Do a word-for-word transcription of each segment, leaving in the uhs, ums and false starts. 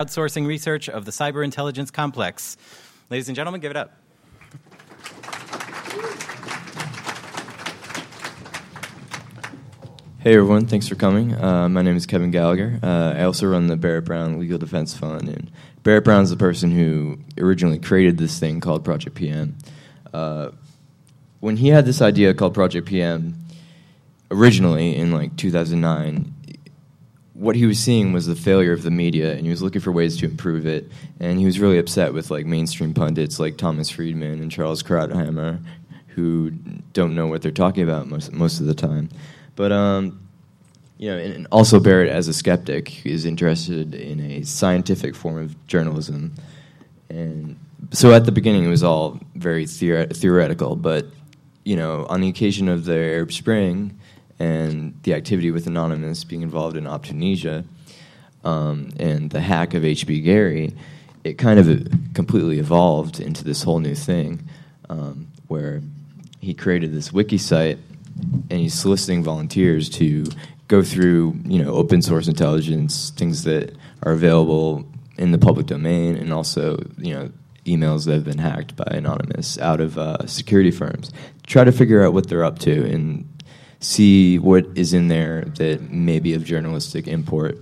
Outsourcing research of the cyber intelligence complex. Ladies and gentlemen, give it up. Hey everyone, thanks for coming. Uh, my name is Kevin Gallagher. Uh, I also run the Barrett Brown Legal Defense Fund, and Barrett Brown is the person who originally created this thing called Project P M. Uh, when he had this idea called Project P M, originally in like two thousand nine, what he was seeing was the failure of the media, and he was looking for ways to improve it. And he was really upset with like mainstream pundits like Thomas Friedman and Charles Krauthammer, who don't know what they're talking about most most of the time. But um, you know, and also Barrett, as a skeptic, is interested in a scientific form of journalism. And so at the beginning, it was all very theoret- theoretical. But you know, on the occasion of the Arab Spring and the activity with Anonymous being involved in Optunesia, um, and the hack of H B Gary, it kind of completely evolved into this whole new thing, um, where he created this wiki site, and he's soliciting volunteers to go through, you know, open source intelligence, things that are available in the public domain, and also, you know, emails that have been hacked by Anonymous out of uh, security firms. Try to figure out what they're up to and see what is in there that may be of journalistic import.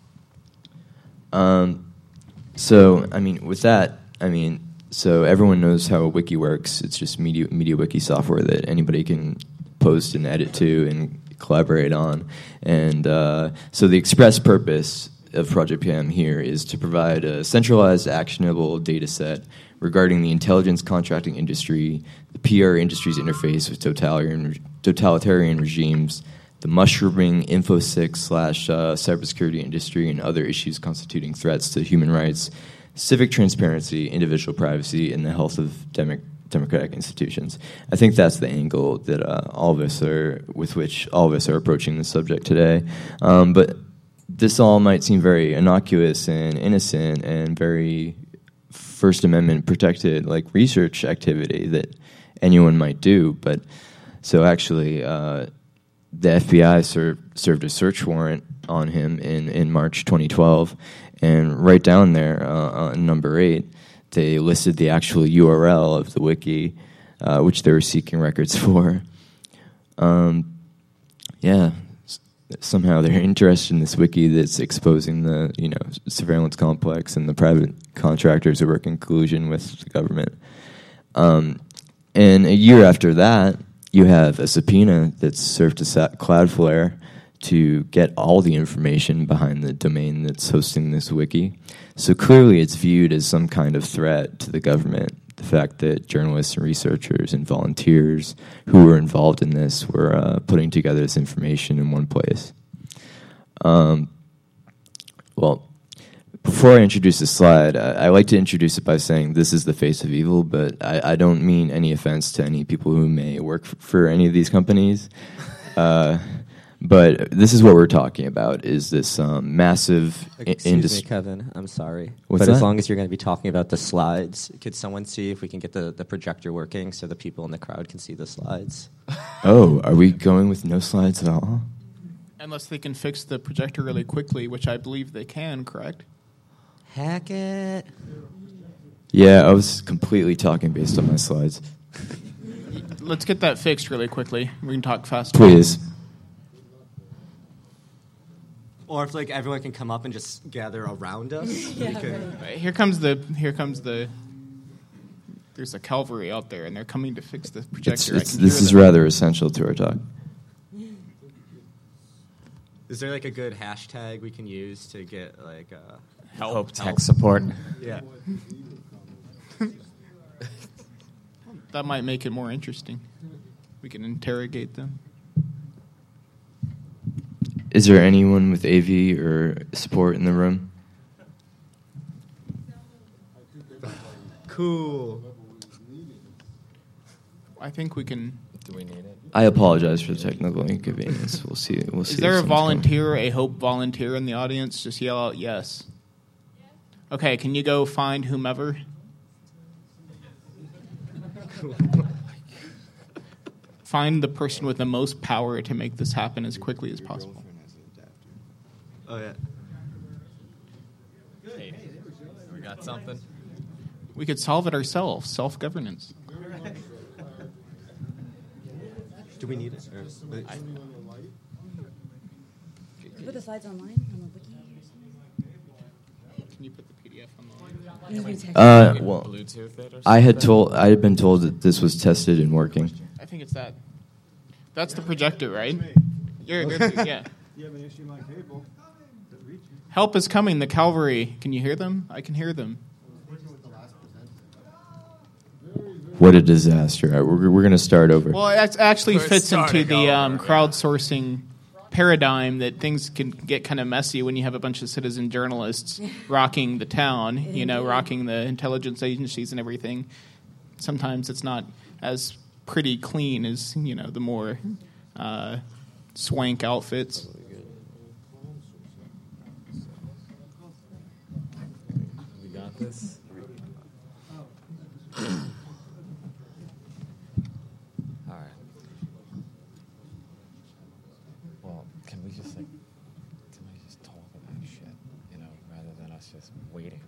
Um, so, I mean, with that, I mean, so everyone knows how a wiki works. It's just media media wiki software that anybody can post and edit to and collaborate on. And uh, so the express purpose of Project P M here is to provide a centralized, actionable data set regarding the intelligence contracting industry, the P R industry's interface with totalitarian, totalitarian regimes, the mushrooming InfoSec slash uh, cybersecurity industry, and other issues constituting threats to human rights, civic transparency, individual privacy, and the health of demo- democratic institutions. I think that's the angle that uh, all of us are, with which all of us are approaching this subject today. Um, but this all might seem very innocuous and innocent and very First Amendment protected, like research activity that anyone might do. But so actually, uh, the F B I ser- served a search warrant on him in, in March twenty twelve, and right down there uh, on number eight, they listed the actual U R L of the wiki, uh, which they were seeking records for. Um, yeah. Somehow they're interested in this wiki that's exposing the, you know, surveillance complex and the private contractors who work in collusion with the government. Um, and a year after that, you have a subpoena that's served to Cloudflare to get all the information behind the domain that's hosting this wiki. So clearly it's viewed as some kind of threat to the government. The fact that journalists and researchers and volunteers who were involved in this were uh, putting together this information in one place. Um, well, before I introduce this slide, I, I like to introduce it by saying this is the face of evil, but I, I don't mean any offense to any people who may work f- for any of these companies. Uh, But this is what we're talking about, is this um, massive Excuse industry. me, Kevin. I'm sorry. What's but that? as long as you're going to be talking about the slides, could someone see if we can get the, the projector working so the people in the crowd can see the slides? Oh, are we going with no slides at all? Unless they can fix the projector really quickly, which I believe they can, correct? Hack it. Yeah, I was completely talking based on my slides. Let's get that fixed really quickly. We can talk fast. Please. Or if like everyone can come up and just gather around us. Yeah, we could. Right, Here comes the. Here comes the. There's a cavalry out there, and they're coming to fix the It's, projector. it's, I can this hear is them. rather essential to our talk. Is there like a good hashtag we can use to get like uh, Help. Hope tech support. yeah? That might make it more interesting. We can interrogate them. Is there anyone with A V or support in the room? Cool. I think we can. Do we need it? I apologize for the technical inconvenience. We'll see. We'll see. Is there if a someone's volunteer, a Hope volunteer in the audience? Just yell out yes. Okay, can you go find whomever? Find the person with the most power to make this happen as quickly as possible. Oh yeah. Hey, We got something. We could solve it ourselves. Self-governance. Do we need it? Or, Can you put the slides online on the wiki? Can you put the P D F on the Uh, well, Bluetooth it or I had something? told I had been told that this was tested and working. I think it's that. That's the projector, right? You're, you're, yeah. You have an H D M I cable that reaches. Help is coming. The cavalry. Can you hear them? I can hear them. What a disaster! All right, we're we're going to start over. Well, it actually We're fits into starting the um, over, yeah. crowdsourcing paradigm that things can get kind of messy when you have a bunch of citizen journalists rocking the town, you know, rocking the intelligence agencies and everything. Sometimes it's not as pretty clean as, you know, the more uh, swank outfits. We got this. All right. Well, can we just like, can we just talk about shit, you know, rather than us just waiting?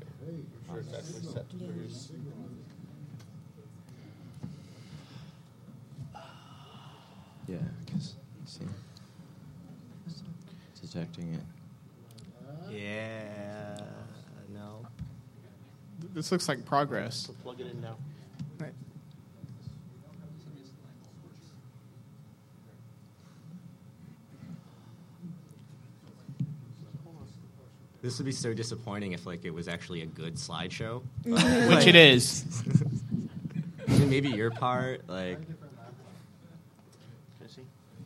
Yeah, because see, detecting it. yeah. No. This looks like progress. Plug it in now. Right. This would be so disappointing if like it was actually a good slideshow. Which it is. Maybe your part, like. Can I see?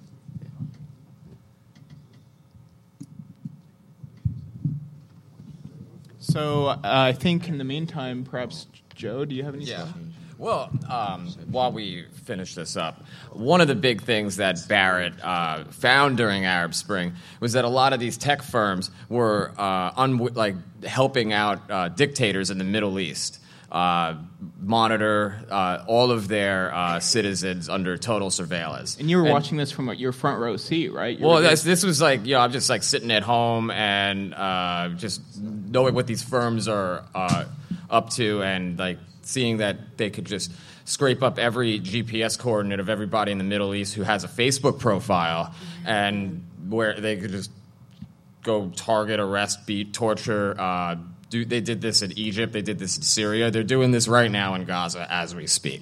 So uh, I think in the meantime, perhaps, Joe, do you have any Yeah. stuff? Well, um, while we finish this up, one of the big things that Barrett uh, found during Arab Spring was that a lot of these tech firms were uh, un- like helping out uh, dictators in the Middle East. Uh, monitor uh, all of their uh, citizens under total surveillance. And you were watching this from your front row seat, right? You Well, were that's, this was like, you know, I'm just like sitting at home and uh, just knowing what these firms are uh, up to and like seeing that they could just scrape up every G P S coordinate of everybody in the Middle East who has a Facebook profile and where they could just go target, arrest, beat, torture. Uh, do, they did this in Egypt. They did this in Syria. They're doing this right now in Gaza as we speak.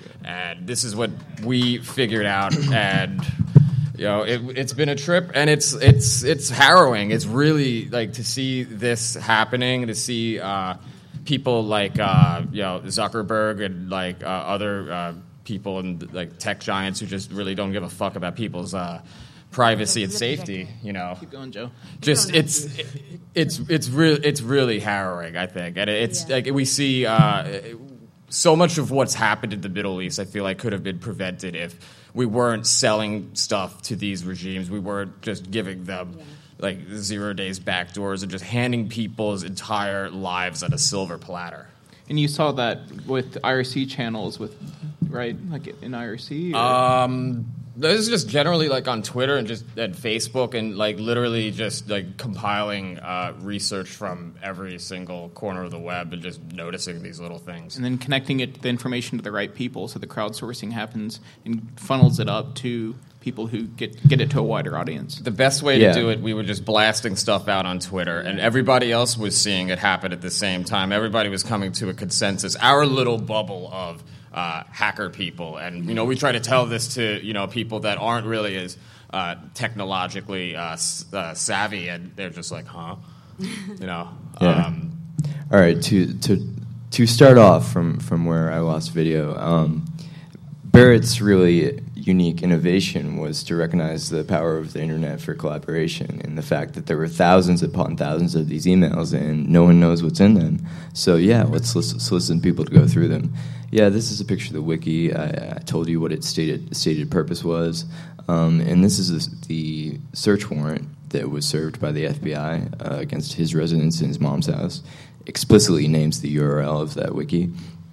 And this is what we figured out. And you know, it, it's been a trip, and it's it's it's harrowing. It's really like to see this happening, to see uh, people like uh, you know Zuckerberg and like uh, other uh, people and like tech giants who just really don't give a fuck about people's uh, privacy and safety. You know, Keep going, Joe. just it's it, it's it's really it's really harrowing, I think, and it's Yeah. like we see uh, so much of what's happened in the Middle East. I feel like could have been prevented if we weren't selling stuff to these regimes. We weren't just giving them Yeah. like zero days backdoors and just handing people's entire lives on a silver platter. And you saw that with I R C channels, with right, like in I R C. Or? Um, this is just generally like on Twitter and just and Facebook and like literally just like compiling uh, research from every single corner of the web and just noticing these little things. and then connecting it, the information to the right people, so the crowdsourcing happens and funnels it up to people who get get it to a wider audience. The best way Yeah. to do it, we were just blasting stuff out on Twitter, and everybody else was seeing it happen at the same time. Everybody was coming to a consensus. Our little bubble of uh, hacker people, and you know, we try to tell this to you know people that aren't really as uh, technologically uh, s- uh, savvy, and they're just like, huh, you know. Yeah. Um, All right, to to to start off from from where I lost video, um, Barrett's really unique innovation was to recognize the power of the internet for collaboration and the fact that there were thousands upon thousands of these emails and no one knows what's in them. So yeah, let's solicit solicit people to go through them. Yeah, this is a picture of the wiki. I, I told you what its stated stated purpose was, um, and this is the, the search warrant that was served by the F B I uh, against his residence in his mom's house. Explicitly names the U R L of that wiki.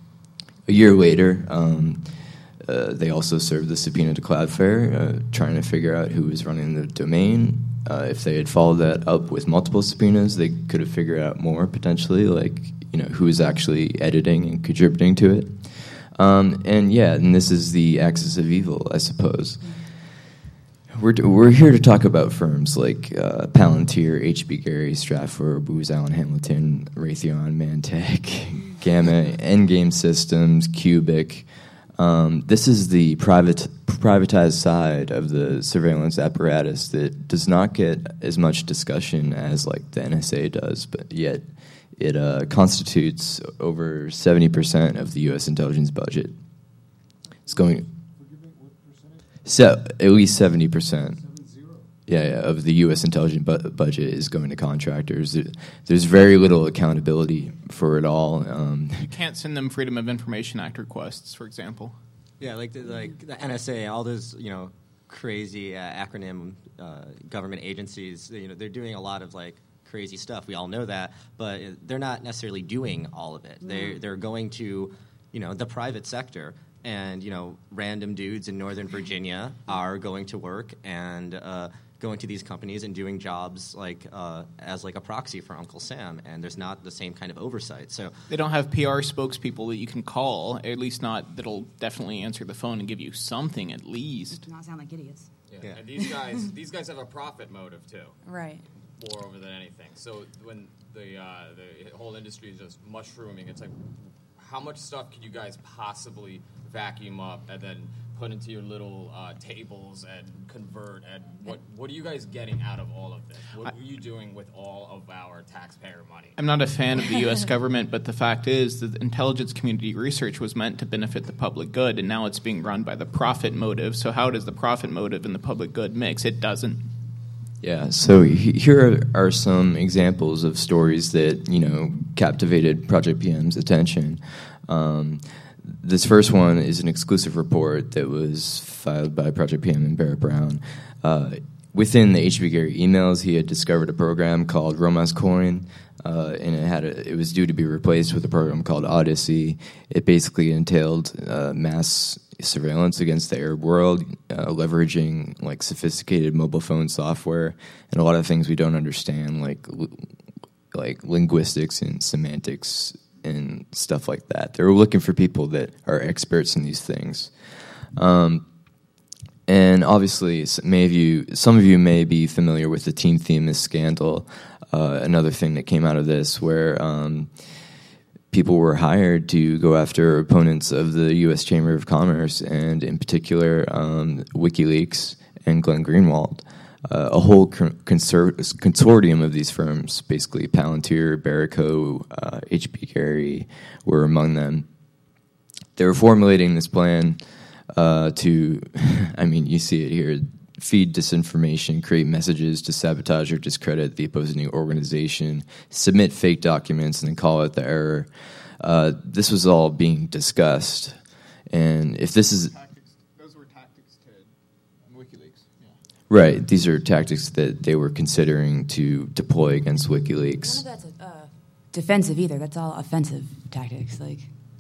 A year later, um, uh, they also served the subpoena to Cloudflare, uh, trying to figure out who was running the domain. uh, if they had followed that up with multiple subpoenas, they could have figured out more potentially, like you know who's actually editing and contributing to it. Um, and yeah, and this is the axis of evil, I suppose. We're we're here to talk about firms like uh, Palantir, H B Gary, Stratfor, Booz Allen Hamilton, Raytheon, Mantech, Gamma, Endgame Systems, Cubic. Um, this is the private privatized side of the surveillance apparatus that does not get as much discussion as like the N S A does, but yet it uh, constitutes over seventy percent of the U S intelligence budget. It's going. So at least seventy percent. Yeah, yeah, of the U S intelligence bu- budget is going to contractors. There, there's very little accountability for it all. Um, You can't send them Freedom of Information Act requests, for example. Yeah, like the, like the N S A, all those you know crazy uh, acronym uh, government agencies. You know, they're doing a lot of like crazy stuff. We all know that, but they're not necessarily doing all of it. No. They they're going to, you know, the private sector. And, you know, random dudes in Northern Virginia are going to work and uh, going to these companies and doing jobs like uh, as like a proxy for Uncle Sam. And there's not the same kind of oversight. So They don't have P R spokespeople that you can call, at least not that'll definitely answer the phone and give you something at least. Do not sound like idiots. Yeah. Yeah. And these guys, these guys have a profit motive too, Right. more over than anything. So when the uh, the whole industry is just mushrooming, it's like, how much stuff could you guys possibly vacuum up and then put into your little uh, tables and convert? And what what are you guys getting out of all of this? What are you doing with all of our taxpayer money? I'm not a fan of the U S government, but the fact is that intelligence community research was meant to benefit the public good, and now it's being run by the profit motive. So how does the profit motive and the public good mix? It doesn't. Yeah, so he- here are some examples of stories that, you know, captivated Project P M's attention. Um, this first one is an exclusive report that was filed by Project P M and Barrett Brown. Uh, within the H B Gary emails, he had discovered a program called Romas Coin, uh, and it had a, it was due to be replaced with a program called Odyssey. It basically entailed uh, mass surveillance against the Arab world, uh, leveraging like sophisticated mobile phone software and a lot of things we don't understand, like l- like linguistics and semantics and stuff like that. They were looking for people that are experts in these things. Um, and obviously, s- may of you, some of you may be familiar with the Team Themis scandal, uh, another thing that came out of this, where um, people were hired to go after opponents of the U S Chamber of Commerce, and in particular, um, WikiLeaks and Glenn Greenwald. Uh, a whole con- consor- consortium of these firms, basically Palantir, Barrico, uh, H B Gary, were among them. They were formulating this plan uh, to, I mean, you see it here, feed disinformation, create messages to sabotage or discredit the opposing organization, submit fake documents, and then call out the error. Uh, this was all being discussed. And if this is... Tactics, those were tactics to WikiLeaks. Yeah. Right, these are tactics that they were considering to deploy against WikiLeaks. None of that's uh, defensive either. That's all offensive tactics. Like,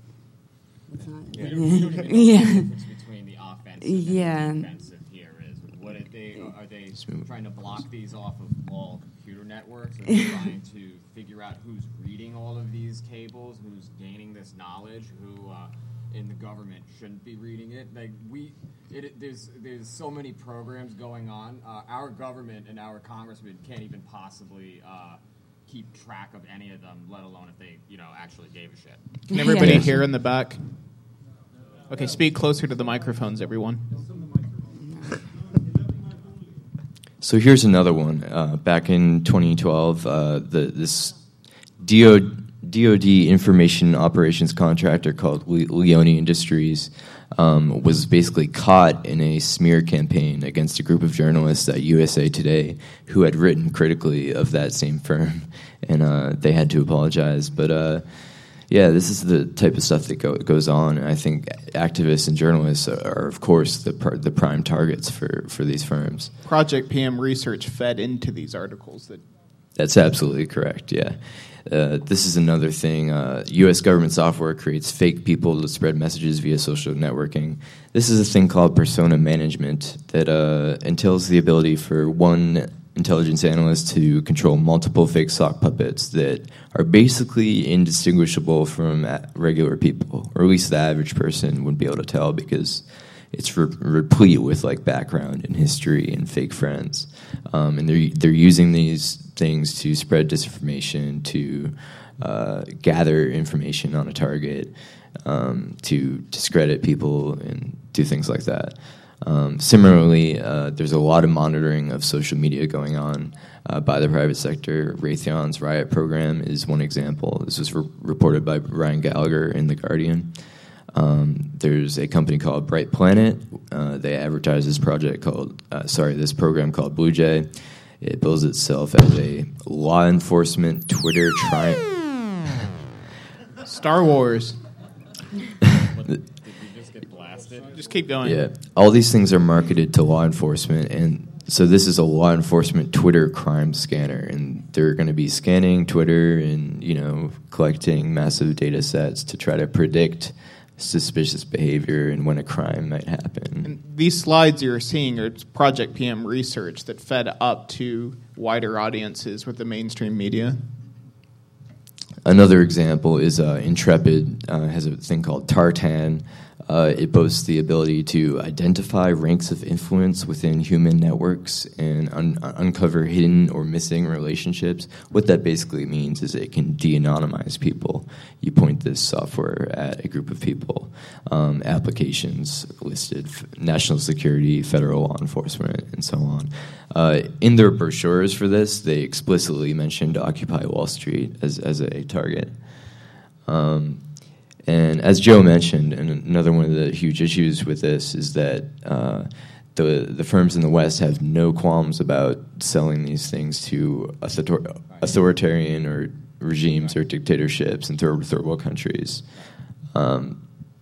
it's not. We don't, we don't even know Yeah. what the difference between the offensive Yeah. and the defensive here is. What are they? Are they trying to block these off of all computer networks? Are they trying to figure out who's reading all of these cables, who's gaining this knowledge, who uh, in the government shouldn't be reading it? Like we, it, there's there's so many programs going on. Uh, our government and our congressmen can't even possibly uh, keep track of any of them, let alone if they, you know, actually gave a shit. Can everybody Yeah. hear in the back? Okay, speak closer to the microphones, everyone. So here's another one. Uh, back in twenty twelve, uh, the, this D O D information operations contractor called Le- Leone Industries um, was basically caught in a smear campaign against a group of journalists at U S A Today who had written critically of that same firm, and uh, they had to apologize. But uh, yeah, this is the type of stuff that go, goes on. And I think activists and journalists are, are of course, the pr- the prime targets for, for these firms. Project P M research fed into these articles. That That's absolutely correct, yeah. Uh, this is another thing. Uh, U S government software creates fake people to spread messages via social networking. This is a thing called persona management that uh, entails the ability for one intelligence analysts to control multiple fake sock puppets that are basically indistinguishable from a- regular people, or at least the average person wouldn't be able to tell because it's re- replete with like background and history and fake friends, um, and they're they're using these things to spread disinformation, to uh, gather information on a target, um, to discredit people, and do things like that. Um, similarly, uh, there's a lot of monitoring of social media going on uh, by the private sector. Raytheon's Riot program is one example. This was re- reported by Ryan Gallagher in The Guardian. Um, there's a company called Bright Planet. Uh, they advertise this project called, uh, sorry, this program called Blue Jay. It bills itself as a law enforcement Twitter triumph. Star Wars. Just keep going. Yeah, all these things are marketed to law enforcement, and so this is a law enforcement Twitter crime scanner, and they're going to be scanning Twitter and, you know, collecting massive data sets to try to predict suspicious behavior and when a crime might happen. And these slides you're seeing are Project P M research that fed up to wider audiences with the mainstream media. Another example is uh, Intrepid uh, has a thing called Tartan. Uh, it boasts the ability to identify ranks of influence within human networks and un- uncover hidden or missing relationships. What that basically means is it can de-anonymize people. You point this software at a group of people, um, applications listed, f- national security, federal law enforcement, and so on. Uh, in their brochures for this, they explicitly mentioned Occupy Wall Street as, as a target. Um, And as Joe mentioned, and another one of the huge issues with this is that uh, the the firms in the West have no qualms about selling these things to author- authoritarian or regimes or dictatorships in third world countries. Um,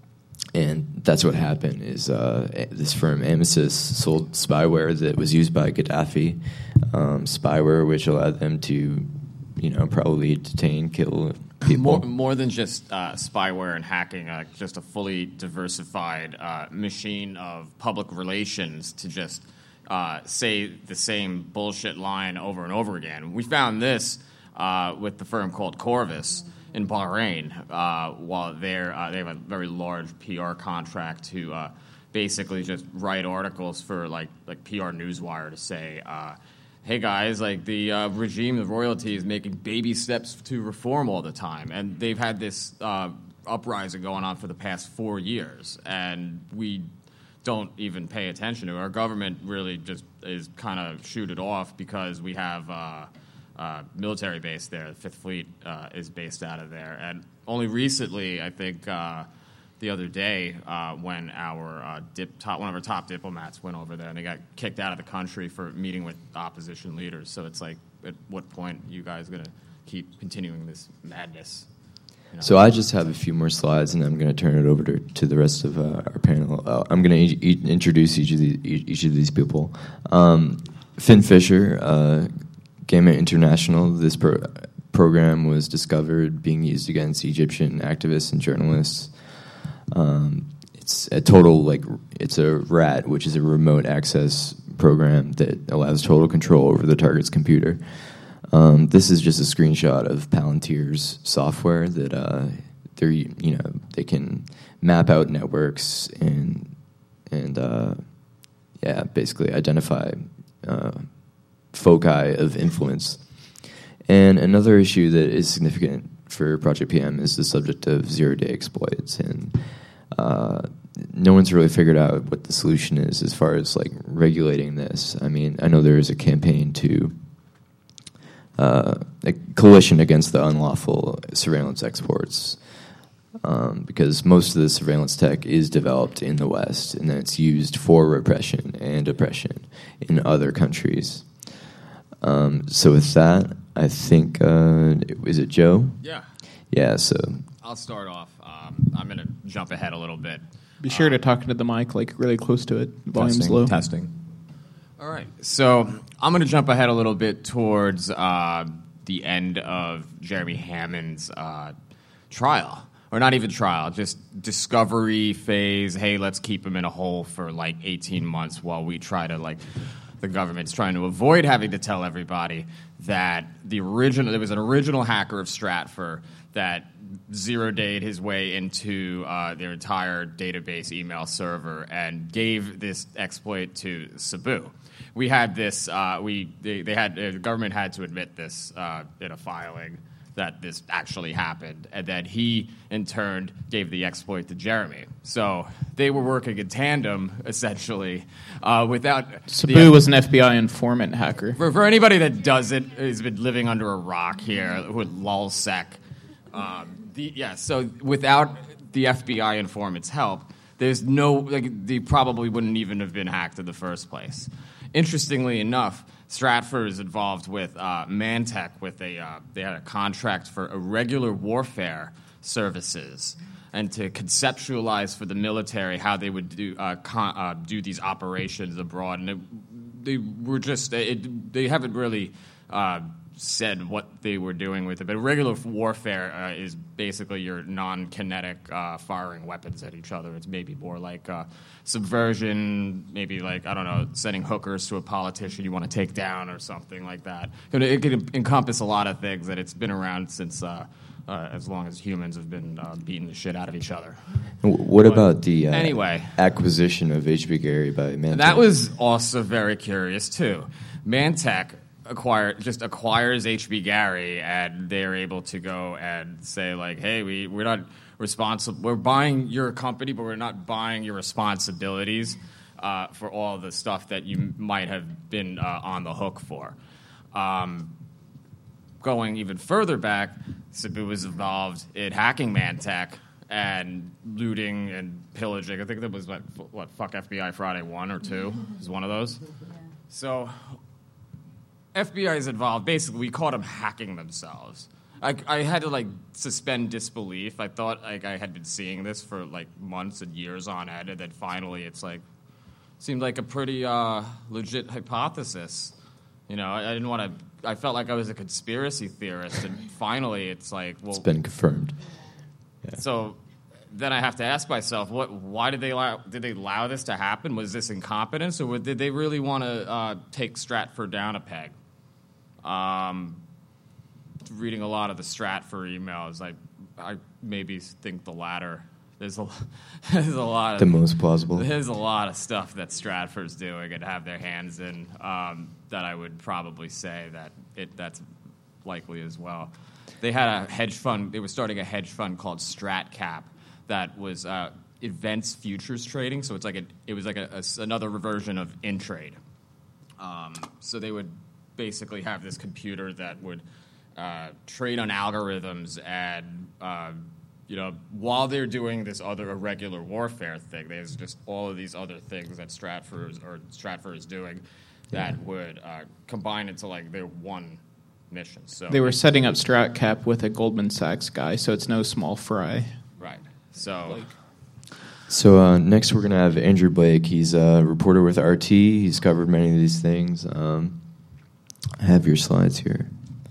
and that's what happened is uh, this firm, Amisys, sold spyware that was used by Gaddafi, um, spyware which allowed them to, you know, probably detain, kill people. More, more than just uh, spyware and hacking, uh, just a fully diversified uh, machine of public relations to just uh, say the same bullshit line over and over again. We found this uh, with the firm called Corvus in Bahrain. Uh, while they're, uh, they have a very large P R contract to uh, basically just write articles for like like P R Newswire to say, Uh, hey guys, like the uh, regime, the royalty is making baby steps to reform all the time. And they've had this uh, uprising going on for the past four years. And we don't even pay attention to it. Our government really just is kind of shoot it off because we have uh, uh, military base there. The Fifth Fleet uh, is based out of there. And only recently, I think, uh, the other day uh, when our uh, dip top, one of our top diplomats went over there and they got kicked out of the country for meeting with opposition leaders. So it's like, at what point are you guys going to keep continuing this madness? You know? So I just have a few more slides, and I'm going to turn it over to, to the rest of uh, our panel. Uh, I'm going to e- e- introduce each of, the, each of these people. Um, Finn Fisher, uh, Gamma International. This pro- program was discovered being used against Egyptian activists and journalists. Um, it's a total, like, it's a RAT, which is a remote access program that allows total control over the target's computer. Um, this is just a screenshot of Palantir's software that uh, they're, you know, they can map out networks and and uh, yeah, basically identify uh, foci of influence. And another issue that is significant for Project P M is the subject of zero-day exploits, and uh, no one's really figured out what the solution is as far as like regulating this. I mean, I know there is a campaign to uh, a coalition against the unlawful surveillance exports, um, because most of the surveillance tech is developed in the West, and then it's used for repression and oppression in other countries. Um, so with that, I think, uh, is it Joe? Yeah. Yeah, so. I'll start off. Um, I'm going to jump ahead a little bit. Be sure to talk into the mic, like really close to it. Volume's testing, low. Testing. All right. So I'm going to jump ahead a little bit towards uh, the end of Jeremy Hammond's uh, trial. Or not even trial, just discovery phase. Hey, let's keep him in a hole for like eighteen months while we try to like the government's trying to avoid having to tell everybody that the original there was an original hacker of Stratfor that zero-dayed his way into uh, their entire database email server and gave this exploit to Cebu. We had this. Uh, we they, they had uh, the government had to admit this uh, in a filing that this actually happened, and that he in turn gave the exploit to Jeremy. So they were working in tandem essentially, uh, without. Cebu the, was an F B I informant hacker. For, for anybody that doesn't has been living under a rock here with LulzSec. Um, the, yeah, so without the F B I informant's help, there's no, like, they probably wouldn't even have been hacked in the first place. Interestingly enough, Stratfor is involved with uh, Mantech with a, uh, they had a contract for irregular warfare services and to conceptualize for the military how they would do, uh, con- uh, do these operations abroad. And it, they were just, it, they haven't really uh, said what they were doing with it, but regular warfare uh, is basically your non-kinetic uh, firing weapons at each other. It's maybe more like uh, subversion, maybe like, I don't know, sending hookers to a politician you want to take down or something like that. It could encompass a lot of things, and it's been around since uh, uh, as long as humans have been uh, beating the shit out of each other. What But about the uh, anyway. acquisition of H B Gary by Mantech? That was also very curious, too. Mantech acquire just acquires H B Gary, and they're able to go and say, like, hey, we, we're not responsible. We're buying your company, but we're not buying your responsibilities uh, for all the stuff that you might have been uh, on the hook for. Um, going even further back, Cebu was involved in hacking Mantech and looting and pillaging. I think that was, what, what Fuck F B I Friday one or two? It was one of those. So F B I is involved. Basically, we caught them hacking themselves. I, I had to, like, suspend disbelief. I thought, like, I had been seeing this for, like, months and years on end, and then finally it's, like, seemed like a pretty uh, legit hypothesis. You know, I, I didn't want to... I felt like I was a conspiracy theorist, and finally it's like, well... It's been confirmed. Yeah. So then I have to ask myself, what? Why did they allow, did they allow this to happen? Was this incompetence, or did they really want to uh, take Stratfor down a peg? Um, reading a lot of the Stratfor emails, I, I maybe think the latter. There's a, there's a lot of The most plausible. There's a lot of stuff that Stratfor's doing and have their hands in um, that I would probably say that it that's likely as well. They had a hedge fund. They were starting a hedge fund called StratCap that was uh, events futures trading. So it's like a, it was like a, a, another version of InTrade. Um, so they would basically have this computer that would uh, trade on algorithms, and uh, you know, while they're doing this other irregular warfare thing, there's just all of these other things that Stratfor is, or Stratfor is doing that yeah. would uh, combine into like their one mission. So they were setting up StratCap with a Goldman Sachs guy, so it's no small fry. Right. So. Like, So uh, next we're going to have Andrew Blake. He's a reporter with R T. He's covered many of these things. Um, I have your slides here.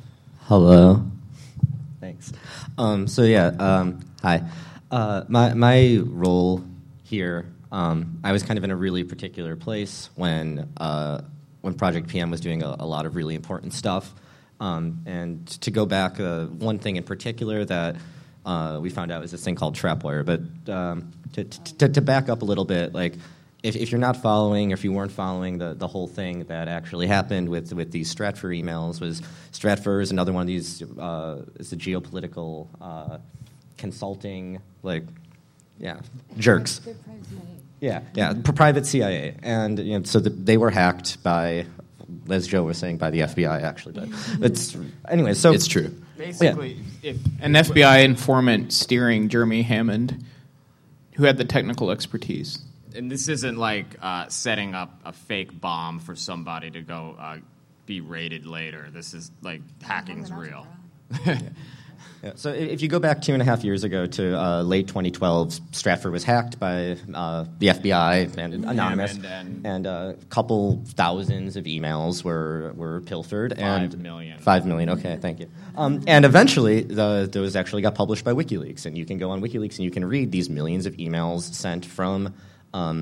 Hello. Thanks. Um, so yeah, um, hi. Uh, my my role here, um, I was kind of in a really particular place when uh, when Project P M was doing a, a lot of really important stuff. Um, and to go back, uh, one thing in particular that uh, we found out was this thing called Trapwire. But um, to, to, to back up a little bit, like if, if you're not following, or if you weren't following the, the whole thing that actually happened with, with these Stratfor emails, was Stratfor is another one of these, uh, it's a geopolitical uh, consulting, like, yeah, jerks. They're private C I A. Yeah, yeah, private C I A. And you know, so the, they were hacked by, as Joe was saying, by the F B I, actually. But it's anyway. So it's true. Basically, yeah. if an F B I informant steering Jeremy Hammond, who had the technical expertise. And this isn't like uh, setting up a fake bomb for somebody to go uh, be raided later. This is like hacking's real. yeah. Yeah. So if you go back two and a half years ago to uh, late twenty twelve, Stratfor was hacked by uh, the F B I and anonymous, and, and, and a couple thousands of emails were were pilfered. Five and million. Five million. Okay, thank you. Um, and eventually, the, those actually got published by WikiLeaks, and you can go on WikiLeaks and you can read these millions of emails sent from um,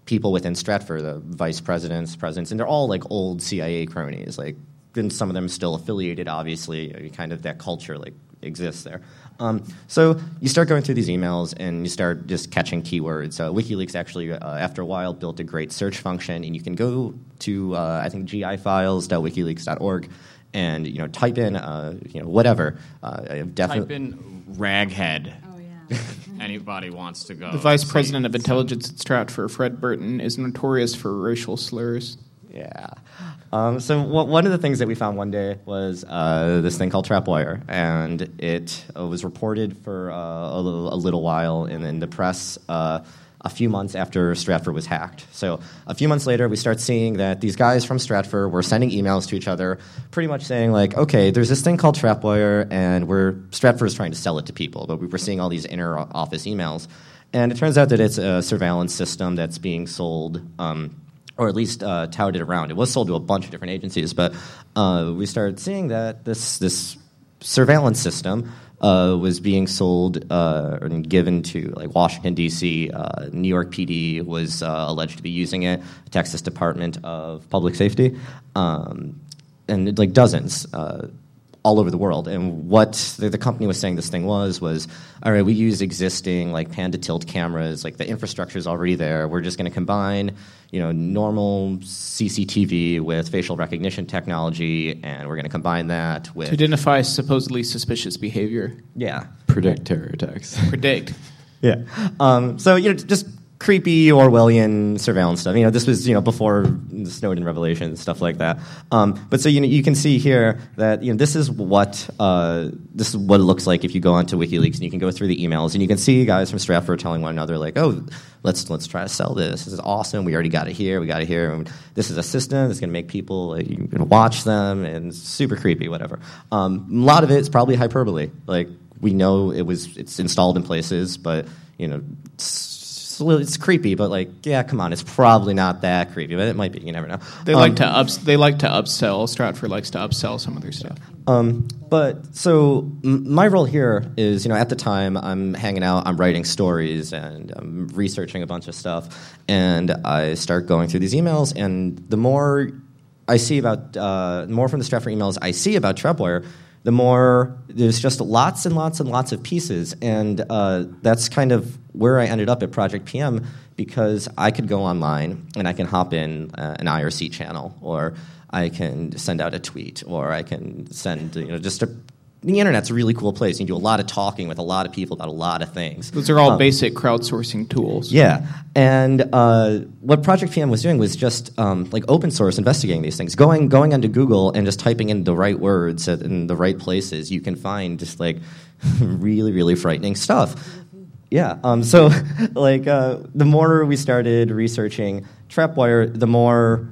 people within Stratfor, the vice presidents, presidents, and they're all like old C I A cronies. Like, then some of them still affiliated. Obviously, kind of that culture like exists there. Um, so you start going through these emails and you start just catching keywords. Uh, WikiLeaks actually, uh, after a while, built a great search function, and you can go to uh, I think G I files dot wikileaks dot org and you know type in uh, you know whatever. Uh, definitely Type in raghead. Oh, yeah. Anybody wants to go. The vice see. president of intelligence at Stratfor, Fred Burton, is notorious for racial slurs. Yeah. Um, so w- one of the things that we found one day was uh, this thing called Trapwire, and it uh, was reported for uh, a, little, a little while in, in the press uh, a few months after Stratfor was hacked. So a few months later, we start seeing that these guys from Stratfor were sending emails to each other, pretty much saying like, okay, there's this thing called Trapwire, and we're Stratfor is trying to sell it to people, but we were seeing all these inner office emails, and it turns out that it's a surveillance system that's being sold. Um, or at least uh, touted around. It was sold to a bunch of different agencies, but uh, we started seeing that this this surveillance system uh, was being sold uh, and given to like Washington, D C. Uh, New York P D was uh, alleged to be using it, Texas Department of Public Safety, um, and like dozens. Uh, all over the world. And what the, the company was saying this thing was, was, all right, we use existing like Panda tilt cameras, like the infrastructure is already there. We're just going to combine, you know, normal C C T V with facial recognition technology, and we're going to combine that with... To identify supposedly suspicious behavior. Yeah. Predict terror attacks. Predict. Yeah. Um, so, you know, just creepy Orwellian surveillance stuff. You know, this was, you know, before the Snowden revelation and stuff like that. Um, but so, you know, you can see here that, you know, this is what uh, this is what it looks like if you go onto WikiLeaks and you can go through the emails and you can see guys from Stratfor telling one another like, oh, let's let's try to sell this. This is awesome. We already got it here. We got it here. And this is a system that's going to make people like, you can watch them, and it's super creepy, whatever. Um, a lot of it is probably hyperbole. Like, we know it was it's installed in places, but, you know, it's, it's creepy, but like, yeah, come on, it's probably not that creepy, but it might be. You never know. They um, like to ups. They like to upsell. Stratfor likes to upsell some of their stuff. Um, but so m- my role here is, you know, at the time I'm hanging out, I'm writing stories, and I'm researching a bunch of stuff, and I start going through these emails, and the more I see about, uh, the more from the Stratfor emails I see about Trapwire, the more there's just lots and lots and lots of pieces, and uh, that's kind of where I ended up at Project P M, because I could go online and I can hop in uh, an I R C channel, or I can send out a tweet, or I can send, you know, just a, the internet's a really cool place. You can do a lot of talking with a lot of people about a lot of things. Those are all Um, basic crowdsourcing tools. Yeah, and uh, what Project P M was doing was just um, like open source investigating these things, going going onto Google and just typing in the right words in the right places. You can find just like really, really frightening stuff. Yeah, um, so like uh, the more we started researching Trapwire, the more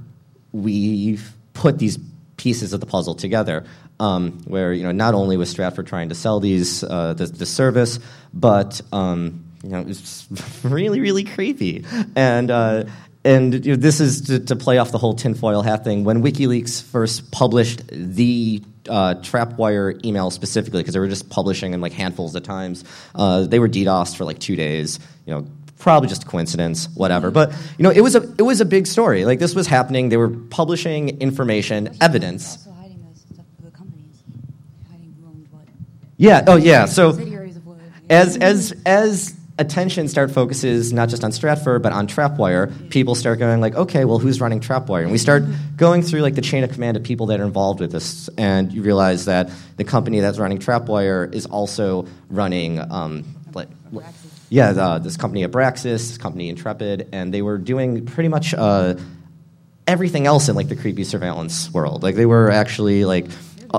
we put these pieces of the puzzle together. Um, where, you know, not only was Stratfor trying to sell these uh, the, the service, but um, you know, it was really, really creepy. And uh, and you know, this is to, to play off the whole tinfoil hat thing. When WikiLeaks first published the uh, Trapwire email specifically, because they were just publishing in like handfuls of times, uh, they were DDoSed for like two days. You know. Probably just a coincidence, whatever. But you know, it was a it was a big story. Like, this was happening. They were publishing information, evidence. Also hiding this stuff for the companies, hiding who owns what. Yeah. Oh, yeah. So Subsidiaries of what. as as as attention start focuses not just on Stratfor but on Trapwire, people start going like, okay, well, who's running Trapwire? And we start going through like the chain of command of people that are involved with this, and you realize that the company that's running Trapwire is also running um, like. Yeah, uh, this company Abraxas, this company Intrepid, and they were doing pretty much uh, everything else in like the creepy surveillance world. Like, they were actually like. Uh,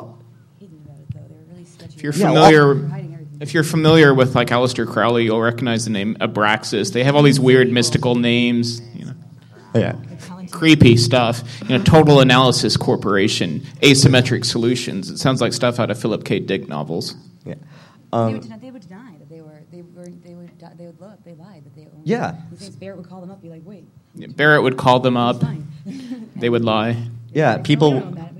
If you're Yeah, familiar, well, hiding everything. if you're familiar with like Aleister Crowley, you'll recognize the name Abraxas. They have all these weird mystical names. You know, yeah. creepy stuff. You know, Total Analysis Corporation, Asymmetric Solutions. It sounds like stuff out of Philip K. Dick novels. Yeah. They Um, would, deny, they would deny that they were. They were. They would. di- They would look. They lied that they owned. Yeah. The things Barrett would call them up. Be like, wait. Barrett would call them up. It's fine. They would lie. yeah. We People. don't own that. We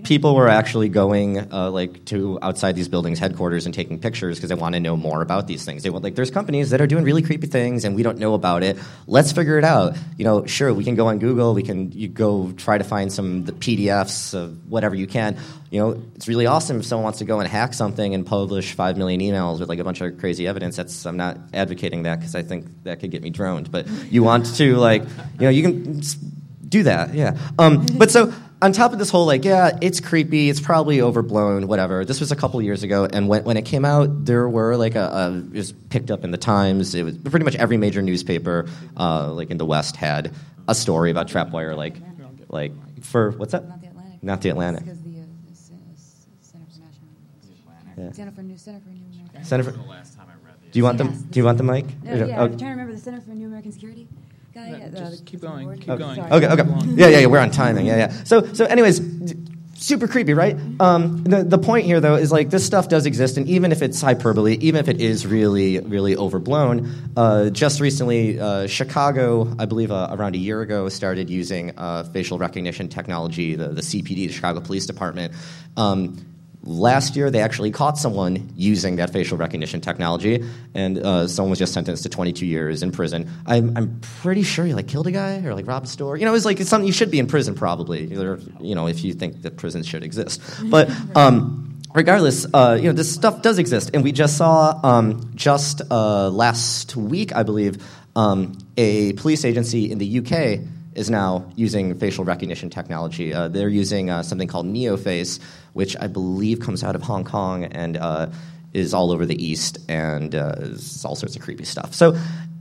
people were actually going uh, like to outside these buildings headquarters and taking pictures because they want to know more about these things. They want like there's companies that are doing really creepy things and we don't know about it. Let's figure it out. You know, sure, we can go on Google. We can you go try to find some the P D Fs of whatever you can. You know, it's really awesome if someone wants to go and hack something and publish five million emails with like a bunch of crazy evidence. That's I'm not advocating that because I think that could get me droned. But you want to like you know you can do that, yeah. Um, but so. On top of this whole, like, yeah, it's creepy, it's probably overblown, whatever. This was a couple years ago, and when when it came out, there were, like, a, a it was picked up in the Times. It was pretty much every major newspaper, uh, like, in the West had a story about Trapwire, like, like for, what's that? Not the Atlantic. Not the Atlantic. Because the, uh, the Center for National... Yeah. Center for New... Center for New American... Center for, do you want the, Yes, do you want the mic? No, yeah, I'm trying to remember the Center for New American Security. Guy, No, uh, just the- keep the going, board. keep Oh, going. sorry. Okay, okay. Yeah, yeah, yeah, we're on timing. Yeah, yeah. So, so anyways, d- super creepy, right? Um, the, the point here, though, is like this stuff does exist, and even if it's hyperbole, even if it is really, really overblown, uh, just recently, uh, Chicago, I believe uh, around a year ago, started using uh, facial recognition technology, the, the C P D, the Chicago Police Department. Um, Last year, they actually caught someone using that facial recognition technology, and uh, someone was just sentenced to twenty-two years in prison. I'm, I'm pretty sure he like killed a guy or like robbed a store. You know, it's like it's something you should be in prison probably. Either, you know, if you think that prisons should exist. But um, regardless, uh, you know, this stuff does exist, and we just saw um, just uh, last week, I believe, um, a police agency in the U K is now using facial recognition technology. Uh, they're using uh, something called NeoFace, which I believe comes out of Hong Kong and uh, is all over the East and uh, is all sorts of creepy stuff. So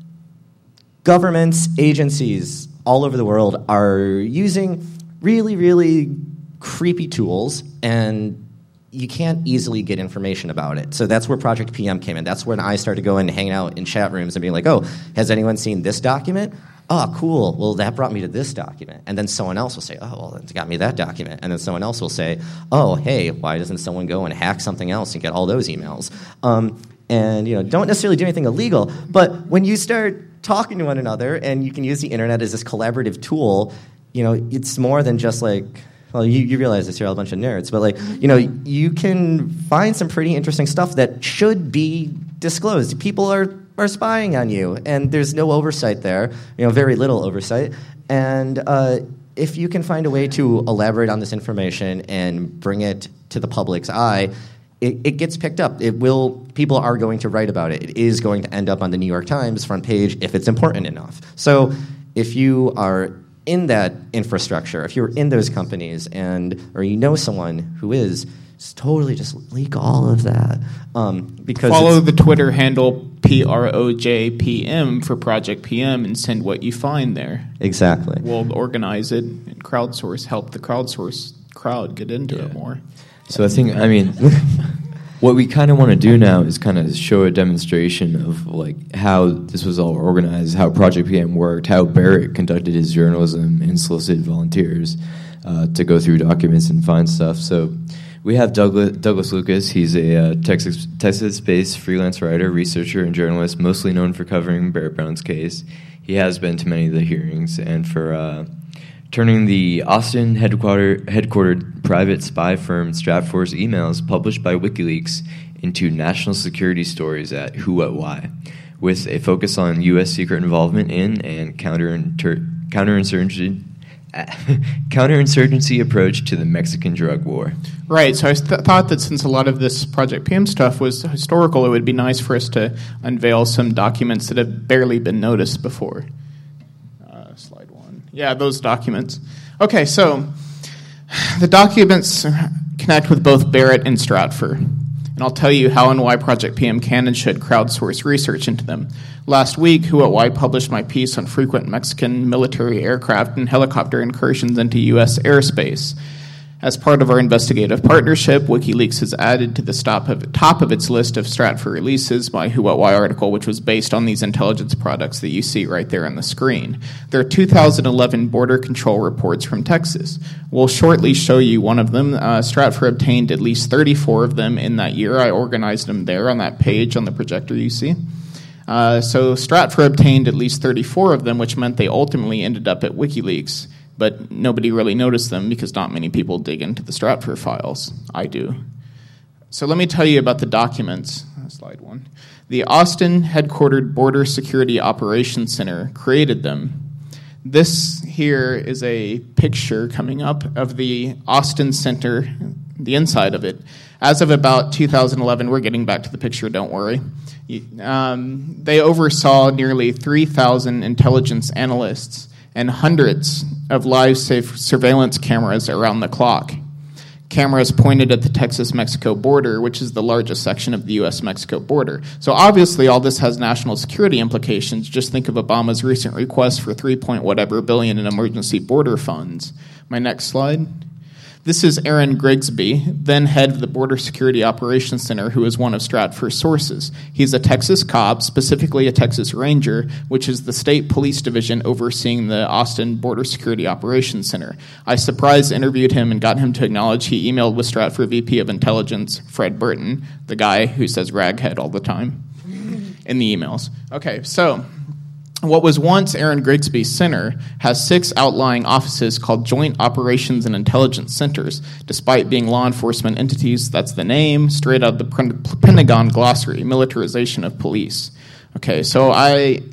governments, agencies all over the world are using really, really creepy tools, and you can't easily get information about it. So that's where Project P M came in. That's when I started going and hanging out in chat rooms and being like, oh, has anyone seen this document? Oh, cool. Well, that brought me to this document. And then someone else will say, oh, well, that's got me that document. And then someone else will say, oh, hey, why doesn't someone go and hack something else and get all those emails? Um, and, you know, don't necessarily do anything illegal. But when you start talking to one another and you can use the internet as this collaborative tool, you know, it's more than just like, well, you, you realize this, you're all a bunch of nerds, but like, you know, you can find some pretty interesting stuff that should be disclosed. People are are spying on you, and there's no oversight there, you know, very little oversight. And uh, if you can find a way to elaborate on this information and bring it to the public's eye, it, it gets picked up. It will. People are going to write about it. It is going to end up on the New York Times front page if it's important enough. So if you are in that infrastructure, if you're in those companies, and or you know someone who is, just totally just leak all of that. Um, because Follow it's, the Twitter handle P R O J P M for Project P M and send what you find there. Exactly. We'll organize it and crowdsource, help the crowdsource crowd get into Yeah. it more. So I think, I mean, what we kind of want to do now is kind of show a demonstration of like how this was all organized, how Project P M worked, how Barrett conducted his journalism and solicited volunteers uh, to go through documents and find stuff. So we have Douglas, Douglas Lucas. He's a uh, Texas, Texas-based freelance writer, researcher, and journalist, mostly known for covering Barrett Brown's case. He has been to many of the hearings and for uh, turning the Austin headquarter, headquartered private spy firm Stratfor's emails published by WikiLeaks into national security stories at Who, What, Why, with a focus on U S secret involvement in and counterinter, counterinsurgency counterinsurgency approach to the Mexican drug war. Right, so I th- thought that since a lot of this Project P M stuff was historical, it would be nice for us to unveil some documents that have barely been noticed before. Uh, slide one. Yeah, those documents. Okay, so the documents connect with both Barrett and Stratfor, and I'll tell you how and why Project P M can and should crowdsource research into them. Last week, Who What Why published my piece on frequent Mexican military aircraft and helicopter incursions into U S airspace. As part of our investigative partnership, WikiLeaks has added to the top of, top of its list of Stratfor releases my Who What Why article, which was based on these intelligence products that you see right there on the screen. There are two thousand eleven border control reports from Texas. We'll shortly show you one of them. Uh, Stratfor obtained at least thirty-four of them in that year. I organized them there on that page on the projector you see. Uh, so Stratfor obtained at least thirty-four of them, which meant they ultimately ended up at WikiLeaks. but nobody really noticed them because not many people dig into the Stratfor files. I do. So let me tell you about the documents. Slide one. The Austin headquartered Border Security Operations Center created them. This here is a picture coming up of the Austin Center, the inside of it. As of about two thousand eleven, we're getting back to the picture, don't worry. Um, they oversaw nearly three thousand intelligence analysts and hundreds of live safe surveillance cameras around the clock. Cameras pointed at the Texas-Mexico border, which is the largest section of the U S Mexico border. So obviously all this has national security implications. Just think of Obama's recent request for three point whatever billion in emergency border funds. My next slide. This is Aaron Grigsby, then head of the Border Security Operations Center, who is one of Stratfor's sources. He's a Texas cop, specifically a Texas Ranger, which is the state police division overseeing the Austin Border Security Operations Center. I surprise interviewed him and got him to acknowledge he emailed with Stratfor V P of Intelligence, Fred Burton, the guy who says raghead all the time in the emails. Okay, so what was once Aaron Grigsby's center has six outlying offices called Joint Operations and Intelligence Centers. Despite being law enforcement entities, that's the name, straight out of the Pentagon glossary, militarization of police. Okay, so I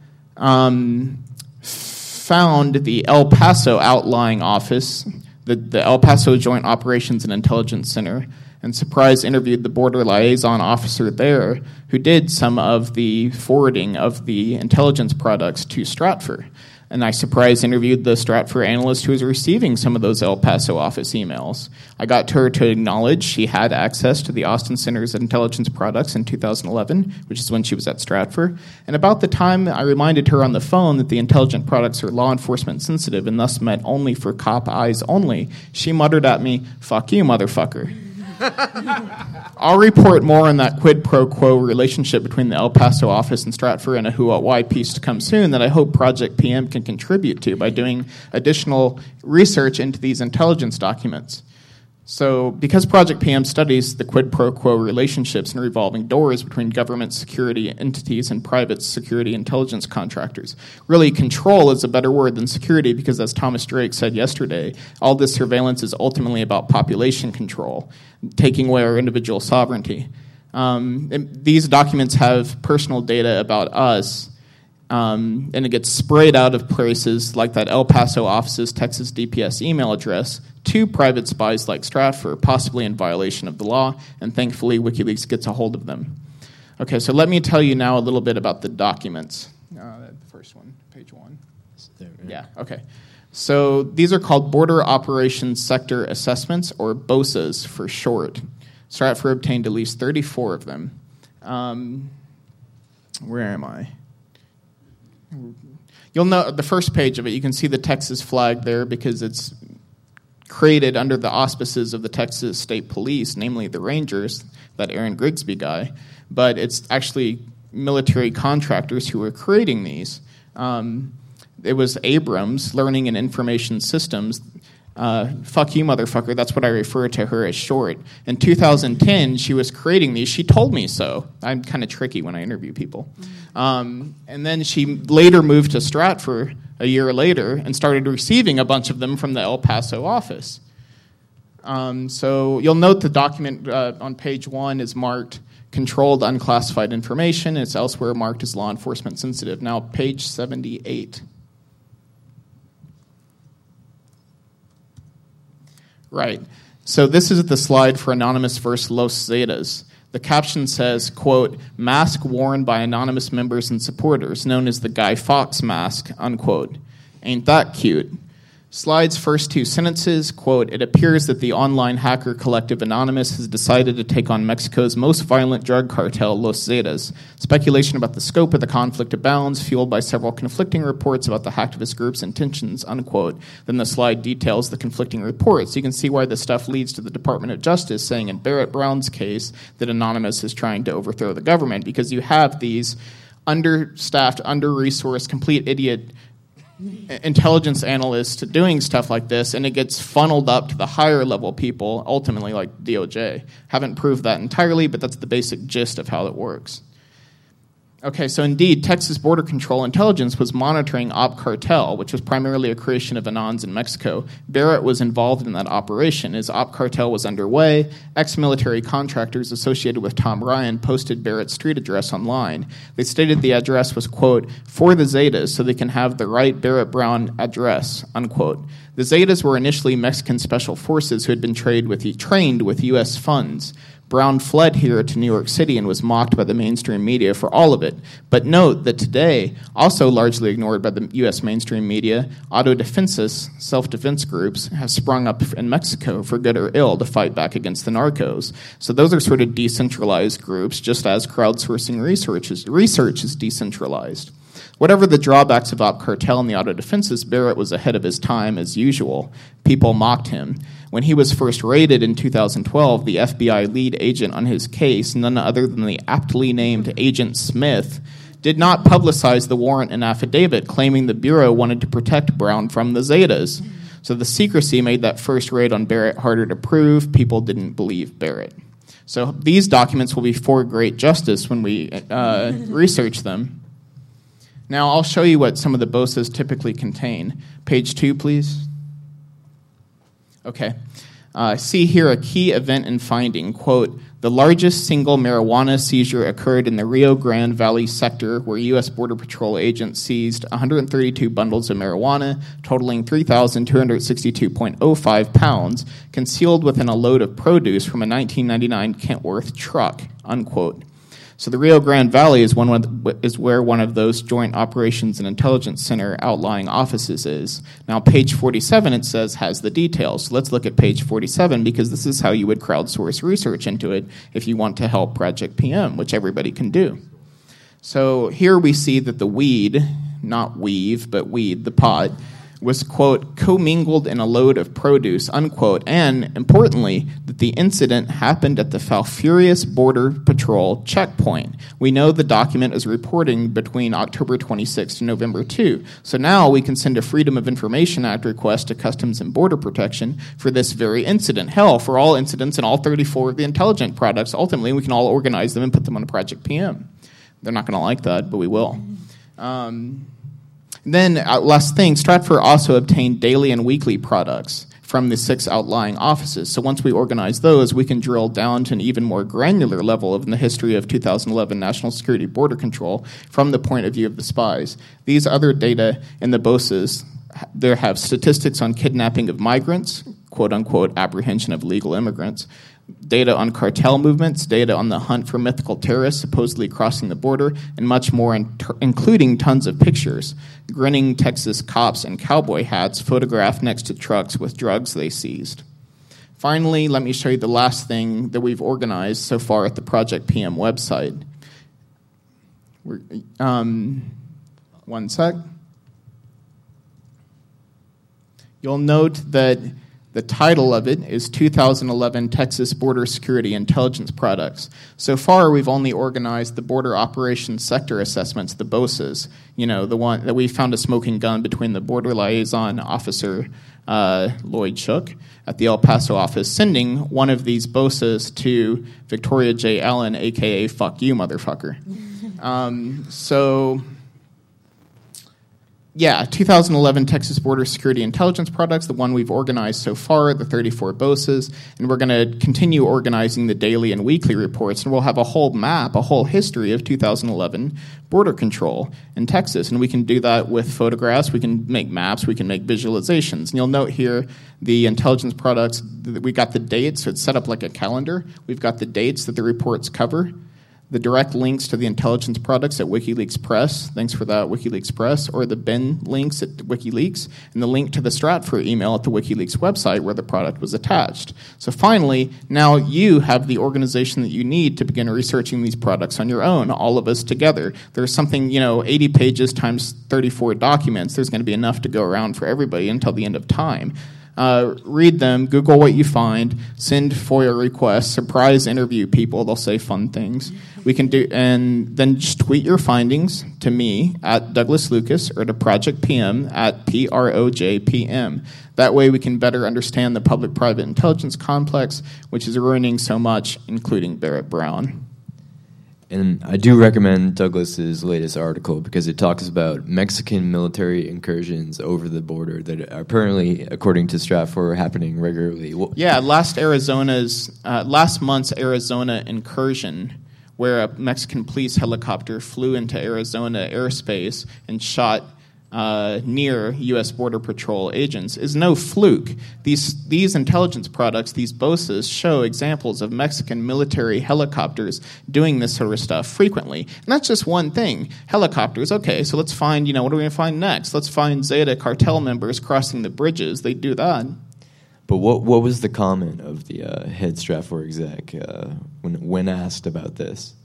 um, found the El Paso outlying office, the, the El Paso Joint Operations and Intelligence Center, and surprise interviewed the border liaison officer there who did some of the forwarding of the intelligence products to Stratfor. And I surprise interviewed the Stratfor analyst who was receiving some of those El Paso office emails. I got her to acknowledge she had access to the Austin Center's intelligence products in two thousand eleven, which is when she was at Stratfor. And about the time I reminded her on the phone that the intelligent products are law enforcement sensitive and thus meant only for cop eyes only, she muttered at me, "Fuck you, motherfucker." I'll report more on that quid pro quo relationship between the El Paso office and Stratfor in a Who What Why piece to come soon that I hope Project P M can contribute to by doing additional research into these intelligence documents. So because Project P M studies the quid pro quo relationships and revolving doors between government security entities and private security intelligence contractors, really control is a better word than security because, as Thomas Drake said yesterday, all this surveillance is ultimately about population control, taking away our individual sovereignty. Um, these documents have personal data about us, um, and it gets sprayed out of places like that El Paso office's Texas D P S email address to private spies like Stratfor, possibly in violation of the law, and thankfully WikiLeaks gets a hold of them. Okay, so let me tell you now a little bit about the documents. Uh, the first one, page one. Yeah, okay. So these are called Border Operations Sector Assessments, or BOSAs for short. Stratfor obtained at least thirty-four of them. Um, where am I? You'll know the first page of it, you can see the Texas flag there because it's created under the auspices of the Texas State Police, namely the Rangers, that Aaron Grigsby guy, but it's actually military contractors who were creating these. Um, it was Abrams, Learning and Information Systems. Uh, fuck you, motherfucker. That's what I refer to her as short. In two thousand ten, she was creating these. She told me so. I'm kind of tricky when I interview people. Um, and then she later moved to Stratfor a year later and started receiving a bunch of them from the El Paso office. Um, so you'll note the document uh, on page one is marked controlled unclassified information. It's elsewhere marked as law enforcement sensitive. Now page seventy-eight. Right. So this is the slide for Anonymous versus Los Zetas. The caption says, quote, mask worn by anonymous members and supporters, known as the Guy Fawkes mask, unquote. Ain't that cute? Slide's first two sentences, quote, it appears that the online hacker collective Anonymous has decided to take on Mexico's most violent drug cartel, Los Zetas. Speculation about the scope of the conflict abounds, fueled by several conflicting reports about the hacktivist group's intentions, unquote. Then the slide details the conflicting reports. You can see why this stuff leads to the Department of Justice saying in Barrett Brown's case that Anonymous is trying to overthrow the government, because you have these understaffed, under-resourced, complete idiot intelligence analysts doing stuff like this, and it gets funneled up to the higher level people, ultimately like D O J. Haven't proved that entirely, but that's the basic gist of how it works. Okay, so indeed, Texas Border Control Intelligence was monitoring Op Cartel, which was primarily a creation of Anons in Mexico. Barrett was involved in that operation. As Op Cartel was underway, ex-military contractors associated with Tom Ryan posted Barrett's street address online. They stated the address was, quote, for the Zetas so they can have the right Barrett Brown address, unquote. The Zetas were initially Mexican special forces who had been trained with, trained with U S funds. Brown fled here to New York City and was mocked by the mainstream media for all of it. But note that today, also largely ignored by the U S mainstream media, autodefensas, self-defense groups, have sprung up in Mexico for good or ill to fight back against the narcos. So those are sort of decentralized groups, just as crowdsourcing research is, research is decentralized. Whatever the drawbacks of Op Cartel and the autodefenses, Barrett was ahead of his time as usual. People mocked him. When he was first raided in two thousand twelve, the F B I lead agent on his case, none other than the aptly named Agent Smith, did not publicize the warrant and affidavit claiming the Bureau wanted to protect Brown from the Zetas. So the secrecy made that first raid on Barrett harder to prove. People didn't believe Barrett. So these documents will be for great justice when we uh, research them. Now, I'll show you what some of the B O S As typically contain. Page two, please. Okay. Uh, see here a key event and finding. Quote, the largest single marijuana seizure occurred in the Rio Grande Valley sector where U S Border Patrol agents seized one hundred thirty-two bundles of marijuana totaling three thousand two hundred sixty-two point oh five pounds concealed within a load of produce from a nineteen ninety-nine Kentworth truck, unquote. So the Rio Grande Valley is one of the, is where one of those Joint Operations and Intelligence Center outlying offices is. Now, page forty-seven, it says, has the details. So let's look at page forty-seven, because this is how you would crowdsource research into it if you want to help Project P M, which everybody can do. So here we see that the weed, not weave, but weed, the pot, was, quote, commingled in a load of produce, unquote, and, importantly, that the incident happened at the Falfurrias Border Patrol checkpoint. We know the document is reporting between October twenty-sixth and November second, so now we can send a Freedom of Information Act request to Customs and Border Protection for this very incident. Hell, for all incidents and all thirty-four of the intelligent products, ultimately we can all organize them and put them on a Project P M. They're not going to like that, but we will. Um... Then, uh, last thing, Stratfor also obtained daily and weekly products from the six outlying offices. So once we organize those, we can drill down to an even more granular level of the history of two thousand eleven National Security Border Control from the point of view of the spies. These other data in the B O S As, there have statistics on kidnapping of migrants, quote-unquote apprehension of legal immigrants, data on cartel movements, data on the hunt for mythical terrorists supposedly crossing the border, and much more, in ter- including tons of pictures. Grinning Texas cops in cowboy hats photographed next to trucks with drugs they seized. Finally, let me show you the last thing that we've organized so far at the Project P M website. We're, um, one sec. You'll note that the title of it is two thousand eleven Texas Border Security Intelligence Products. So far, we've only organized the Border Operations Sector Assessments, the B O S As. You know, the one that we found a smoking gun between the Border Liaison Officer uh, Lloyd Shook at the El Paso office, sending one of these B O S As to Victoria J. Allen, a k a. Fuck You, Motherfucker. um, so... Yeah, two thousand eleven Texas Border Security Intelligence Products, the one we've organized so far, the thirty-four B O S As, and we're going to continue organizing the daily and weekly reports, and we'll have a whole map, a whole history of two thousand eleven border control in Texas, and we can do that with photographs, we can make maps, we can make visualizations. And you'll note here the intelligence products, we got the dates, so it's set up like a calendar. We've got the dates that the reports cover, the direct links to the intelligence products at WikiLeaks Press, thanks for that, WikiLeaks Press, or the bin links at WikiLeaks, and the link to the Stratfor email at the WikiLeaks website where the product was attached. So finally, now you have the organization that you need to begin researching these products on your own, all of us together. There's something, you know, eighty pages times thirty-four documents. There's going to be enough to go around for everybody until the end of time. Uh, read them, Google what you find, send FOIA requests, surprise interview people, they'll say fun things. We can do, and then just tweet your findings to me at Douglas Lucas or to Project P M at P R O J P M. That way we can better understand the public-private intelligence complex, which is ruining so much, including Barrett Brown. And I do recommend Douglas's latest article because it talks about Mexican military incursions over the border that are apparently, according to Stratfor, happening regularly. Well, Yeah, last Arizona's uh, last month's Arizona incursion, where a Mexican police helicopter flew into Arizona airspace and shot uh, near U S Border Patrol agents, is no fluke. These these intelligence products, these B O S As, show examples of Mexican military helicopters doing this sort of stuff frequently. And that's just one thing. Helicopters, okay, so let's find, you know, what are we going to find next? Let's find Zeta cartel members crossing the bridges. They do that. But what what was the comment of the uh, head Stratfor exec uh, when when asked about this?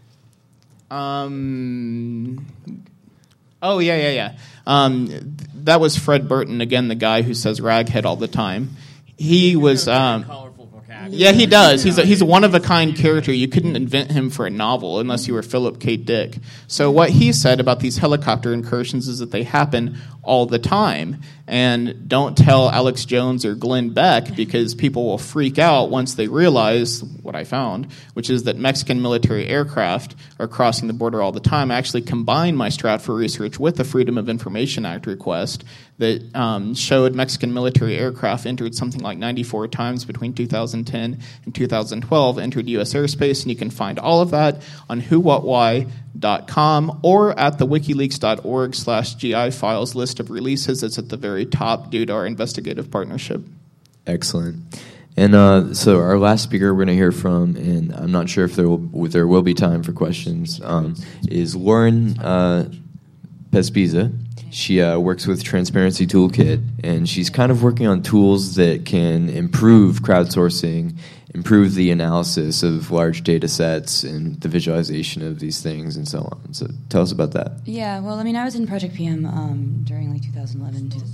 Um. Oh yeah, yeah, yeah. Um, th- that was Fred Burton again, the guy who says raghead all the time. He was. Um, yeah, he does. He's a, he's a one of a kind character. You couldn't invent him for a novel unless you were Philip K. Dick. So what he said about these helicopter incursions is that they happen all the time. And don't tell Alex Jones or Glenn Beck because people will freak out once they realize what I found, which is that Mexican military aircraft are crossing the border all the time. I actually combined my Stratfor research with the Freedom of Information Act request that um, showed Mexican military aircraft entered something like ninety-four times between two thousand ten and two thousand twelve, entered U S airspace, and you can find all of that on who what why dot com or at the wikileaks dot org slash G I files list of releases. It's at the very top due to our investigative partnership. Excellent. And uh, so our last speaker we're going to hear from, and I'm not sure if there will there will be time for questions, um, is Lauren uh, Pespiza. She uh, works with Transparency Toolkit, and she's kind of working on tools that can improve crowdsourcing, improve the analysis of large data sets and the visualization of these things and so on. So tell us about that. Yeah, well, I mean, I was in Project P M um, during like two thousand eleven. To,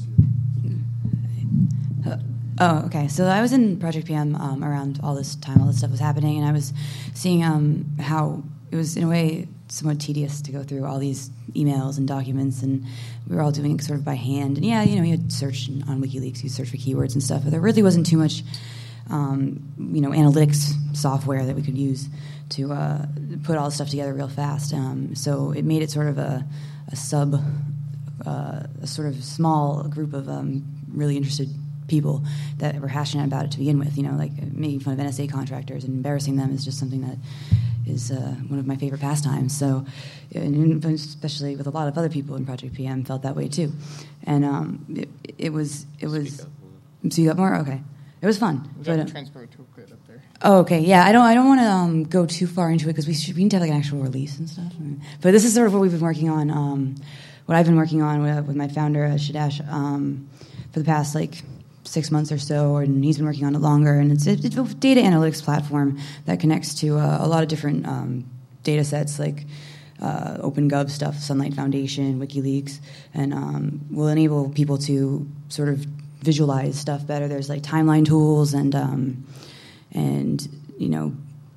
uh, oh, okay. So I was in Project P M um, around all this time, all this stuff was happening, and I was seeing um, how it was, in a way, somewhat tedious to go through all these emails and documents, and we were all doing it sort of by hand. And yeah, you know, you had search on WikiLeaks, you search for keywords and stuff, but there really wasn't too much, um, you know, analytics software that we could use to uh, put all this stuff together real fast. Um, so it made it sort of a, a sub, uh, a sort of small group of um, really interested people that were passionate about it to begin with. You know, like making fun of N S A contractors and embarrassing them is just something that is uh, one of my favorite pastimes. So, and especially with a lot of other people in Project P M, felt that way too. And um, it, it was it was. Speak up, so you got more? Okay, it was fun. We but, got uh, the transfer toolkit up there. Oh, okay. Yeah, I don't. I don't want to um, go too far into it because we should, we need to have like an actual release and stuff. But this is sort of what we've been working on. Um, what I've been working on with, with my founder uh, Shadash um, for the past like six months or so, and he's been working on it longer. And it's, it's a data analytics platform that connects to uh, a lot of different um, data sets like uh, OpenGov stuff, Sunlight Foundation, WikiLeaks, and um, will enable people to sort of visualize stuff better. There's like timeline tools and um, and you know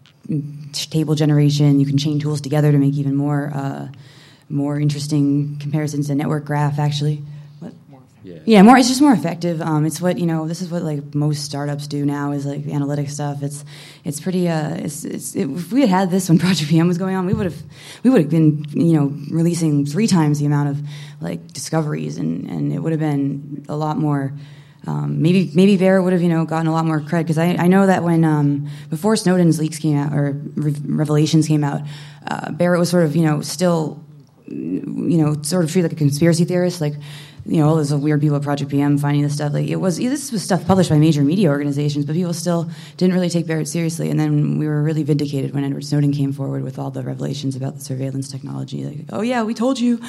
table generation. You can chain tools together to make even more uh, more interesting comparisons to network graph. Actually, what? Yeah. yeah, more. It's just more effective. Um, it's what you know. This is what like most startups do now is like analytic stuff. It's it's pretty. Uh, it's it's. It, if we had had this when Project P M was going on, we would have we would have been you know releasing three times the amount of like discoveries, and, and it would have been a lot more. Um, maybe maybe Vera would have you know gotten a lot more cred because I, I know that when um, before Snowden's leaks came out or re- revelations came out, uh, Barrett was sort of you know still you know sort of treated like a conspiracy theorist, like you know all those weird people at Project P M finding this stuff. Like it was this was stuff published by major media organizations, but people still didn't really take Barrett seriously. And then we were really vindicated when Edward Snowden came forward with all the revelations about the surveillance technology. Like, oh yeah, we told you,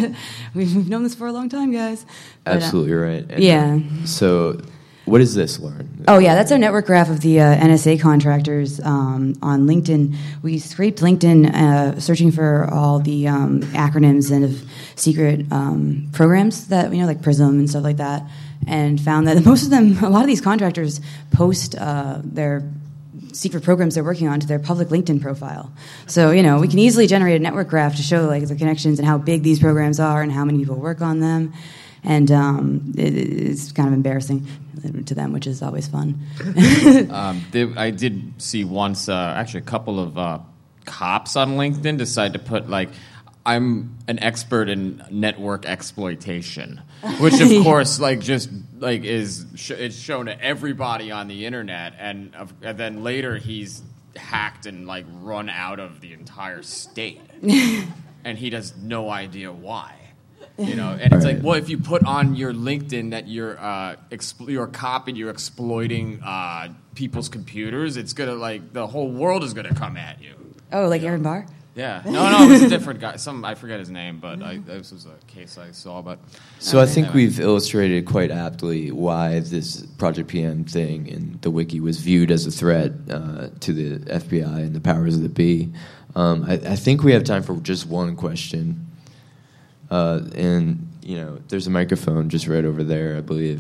we've known this for a long time, guys. But, Absolutely uh, right. And yeah. So, what is this, Lauren? Oh yeah, that's our network graph of the uh, N S A contractors um, on LinkedIn. We scraped LinkedIn uh, searching for all the um, acronyms and of secret um, programs that you know, like PRISM and stuff like that, and found that most of them, a lot of these contractors, post uh, their secret programs they're working on to their public LinkedIn profile. So you know, we can easily generate a network graph to show like the connections and how big these programs are and how many people work on them. And um, it, it's kind of embarrassing to them, which is always fun. um, they, I did see once, uh, actually a couple of uh, cops on LinkedIn decide to put like, I'm an expert in network exploitation, which of course, like, just like is sh- it's shown to everybody on the internet, and, uh, and then later he's hacked and like run out of the entire state, and he has no idea why. You know, and it's right. like, well, if you put on your LinkedIn that you're uh, expl- you're a cop and you're exploiting uh, people's computers, it's gonna like the whole world is gonna come at you. Oh, like Aaron Barr? Yeah, no, no, it was a different guy. Some I forget his name, but I, this was a case I saw. But So I think we've illustrated quite aptly why this Project P M thing in the wiki was viewed as a threat uh, to the F B I and the powers that be. Um, I, I think we have time for just one question. Uh, and, you know, there's a microphone just right over there, I believe.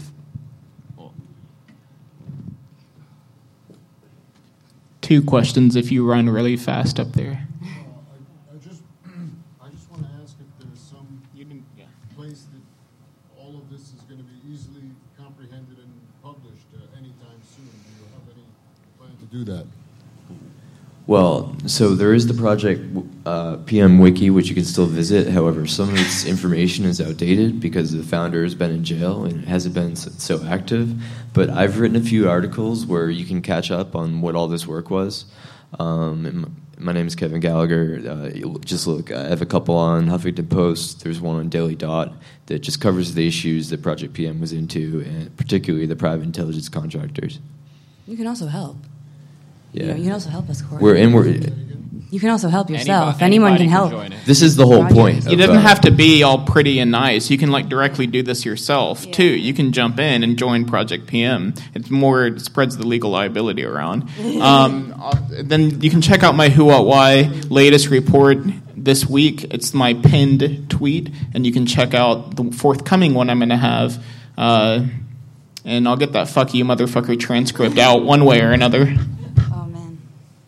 Two questions if you run really fast up there. Uh, I, I just, I just want to ask if there's some You didn't, yeah. place that all of this is going to be easily comprehended and published uh, anytime soon. Do you have any plan to do that? Well, so there is the Project uh, P M Wiki, which you can still visit. However, some of its information is outdated because the founder has been in jail and it hasn't been so active. But I've written a few articles where you can catch up on what all this work was. Um, and my name is Kevin Gallagher. Uh, you'll just look. I have a couple on Huffington Post. There's one on Daily Dot that just covers the issues that Project P M was into, and particularly the private intelligence contractors. You can also help. Yeah, You know, you can also help us, Corey. we're and we're. You can also help yourself. Anybody- Anyone anybody can help. join it. This is the whole Project. point. It of, doesn't uh, have to be all pretty and nice. You can like directly do this yourself Yeah. too. You can jump in and join Project P M. It's more it spreads the legal liability around. Um, uh, then you can check out my Who What Why latest report this week. It's my pinned tweet, and you can check out the forthcoming one I'm going to have. Uh, and I'll get that "fuck you, motherfucker" transcript out one way or another. Oh, man.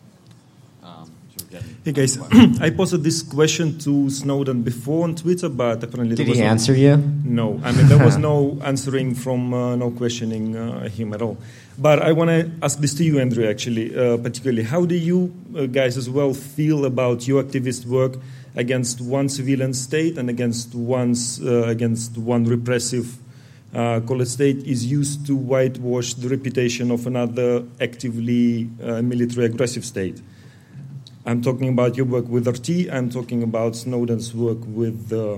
Hey guys, I posted this question to Snowden before on Twitter, but apparently Did there was he no- answer you? No, I mean there was no answering from, uh, no questioning uh, him at all. But I want to ask this to you, Andrew. Actually, uh, particularly, how do you uh, guys as well feel about your activist work against one civilian state and against one's uh, against one repressive uh, call it state is used to whitewash the reputation of another actively uh, military aggressive state? I'm talking about your work with R T. I'm talking about Snowden's work with uh,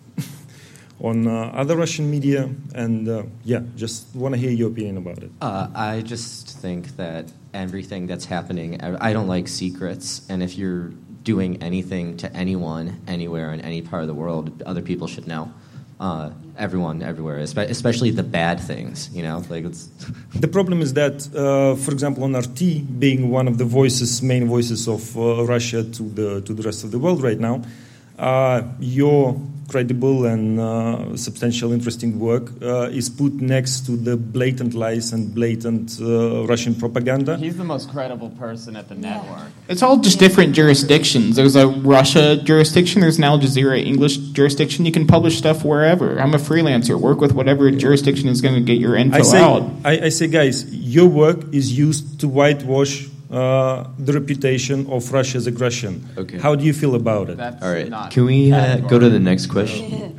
on uh, other Russian media, and uh, yeah, just want to hear your opinion about it. Uh, I just think that everything that's happening, I I don't like secrets, and if you're doing anything to anyone, anywhere, in any part of the world, other people should know. Uh, everyone, everywhere, espe- especially the bad things, you know, like it's... The problem is that, uh, for example, on R T, being one of the voices, main voices of uh, Russia to the to the rest of the world right now, uh, your credible and uh, substantial, interesting work uh, is put next to the blatant lies and blatant uh, Russian propaganda. He's the most credible person at the network. It's all just different jurisdictions. There's a Russia jurisdiction. There's an Al Jazeera English jurisdiction. You can publish stuff wherever. I'm a freelancer. Work with whatever jurisdiction is going to get your info I say, out. I, I say, guys, your work is used to whitewash uh, the reputation of Russia's aggression. Okay. How do you feel about it? That's All right. not Can we uh, go to the next question?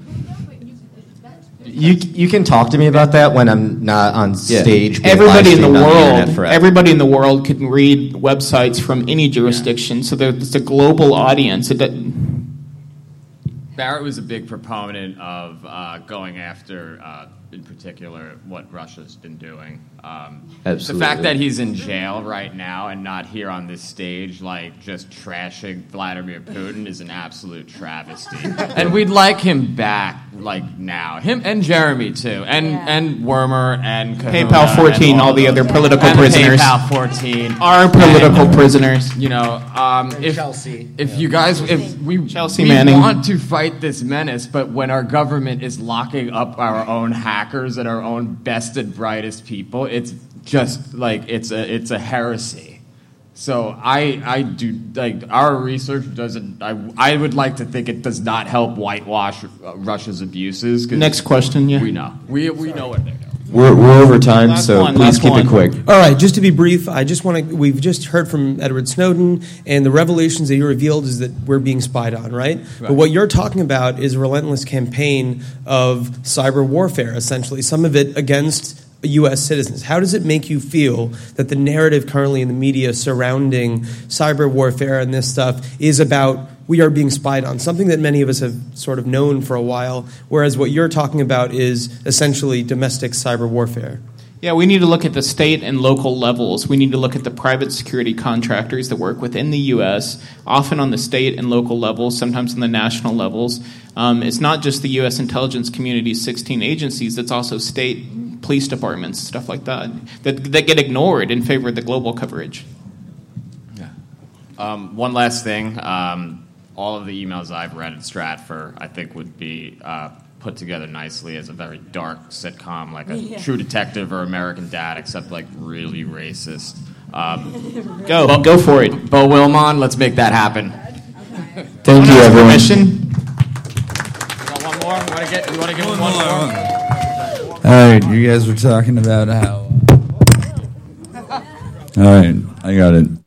You you can talk to me about that when I'm not on Yeah. stage. being Everybody in the live-streamed on world, internet forever. everybody in the world can read websites from any jurisdiction. So there- it's a global audience. It, doesn't- Barrett was a big proponent of uh, going after, uh, in particular, what Russia's been doing. Um, Absolutely. The fact that he's in jail right now and not here on this stage, like just trashing Vladimir Putin, is an absolute travesty. And we'd like him back, like now. Him and Jeremy too, and Yeah. and Wormer and Kahuna PayPal fourteen, and all the those- other political and prisoners. PayPal fourteen. Are political prisoners. You know, um, if Chelsea. if you guys, if we, Chelsea we Manning. want to fight this menace, but when our government is locking up our own hackers and our own best and brightest people, it's just like it's a it's a heresy. So I I do like our research doesn't. I I would like to think it does not help whitewash uh, Russia's abuses. 'cause Next question, yeah. we know we we know what they're doing. We're, we're over time, Last so one, please last keep one. it quick. All right, just to be brief, I just want to. We've just heard from Edward Snowden, and the revelations that he revealed is that we're being spied on, right? right? But what you're talking about is a relentless campaign of cyber warfare, essentially, some of it against U S citizens. How does it make you feel that the narrative currently in the media surrounding cyber warfare and this stuff is about we are being spied on, something that many of us have sort of known for a while, whereas what you're talking about is essentially domestic cyber warfare? Yeah, we need to look at the state and local levels. We need to look at the private security contractors that work within the U S, often on the state and local levels, sometimes on the national levels. Um, it's not just the U S intelligence community's sixteen agencies, it's also state police departments, stuff like that, that, that get ignored in favor of the global coverage. Yeah. Um, one last thing. Um, all of the emails I've read at Stratfor, I think, would be uh, put together nicely as a very dark sitcom, like a yeah. True Detective or American Dad, except like really racist. Um, go, Bo, go for it. Beau Wilmon, let's make that happen. Thank you, everyone. Permission? You got one more? You want to get? You want to give one, one more? All right, you guys were talking about how. All right, I got it.